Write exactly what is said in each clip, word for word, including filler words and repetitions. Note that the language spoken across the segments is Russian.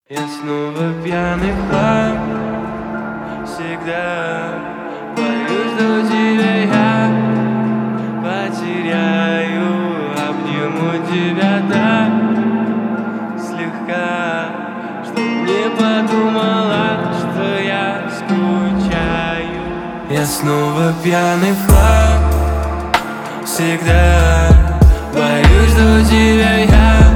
Я снова пьяный в хлам. Всегда боюсь, что тебя я потеряю. Обниму тебя так слегка, чтоб не подумала, что я скучаю. Я снова пьяный в хлам. Всегда боюсь, что тебя я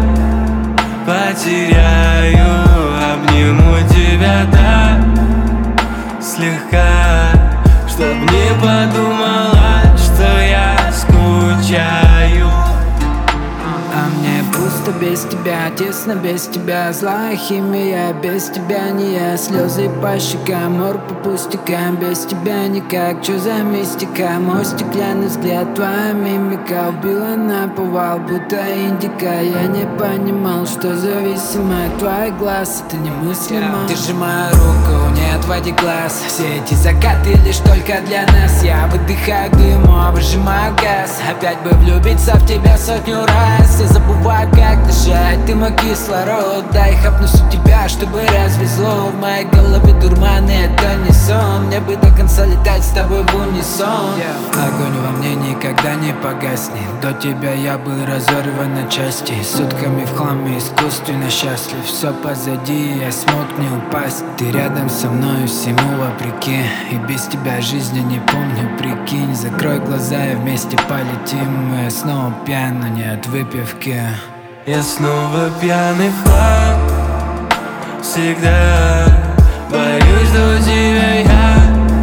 потеряю. Обниму тебя так слегка, чтоб не подумала, что я скучаю. А мне пусто без тебя, тесно без тебя, злая химия, без тебя не я. Слезы по щекам, мор по пустякам, без тебя никак. Чё за мистика? Мой стеклянный взгляд, твоя мимика убила наповал, будто индика. Я не понимал, что зависимо от твоих глаз, это немыслимо. Держи мою руку, не отводи глаз. Все эти закаты лишь только для нас. Я выдыхаю дыму, выжимаю газ. Опять бы влюбиться в тебя сотню раз. Я забываю, как дышать, ты мой кислород. Дай хапнусь у тебя, чтобы развезло. В моей голове дурман, и это не сон. Мне бы до конца летать с тобой в унисон. Огонь во мне никогда не погаснет. До тебя я был разорван на части. Сутками в хламе, искусственно счастлив. Все позади, я смог не упасть. Ты рядом со мной, всему вопреки. И без тебя жизни не помню, прикинь. Закрой глаза и вместе полетим. Я снова пьян, но не от выпивки. Я снова пьяный в хлам. Всегда боюсь, что тебя я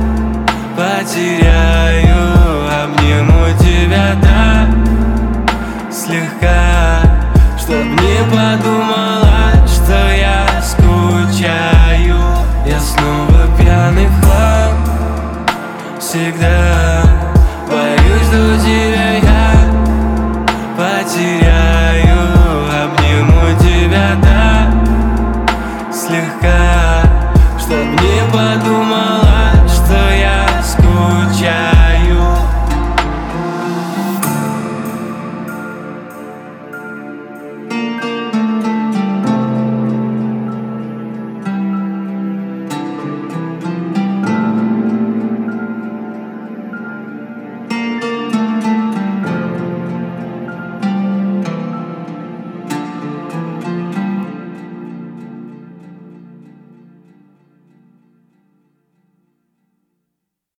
потеряю. Обниму тебя так слегка, чтоб не подумать,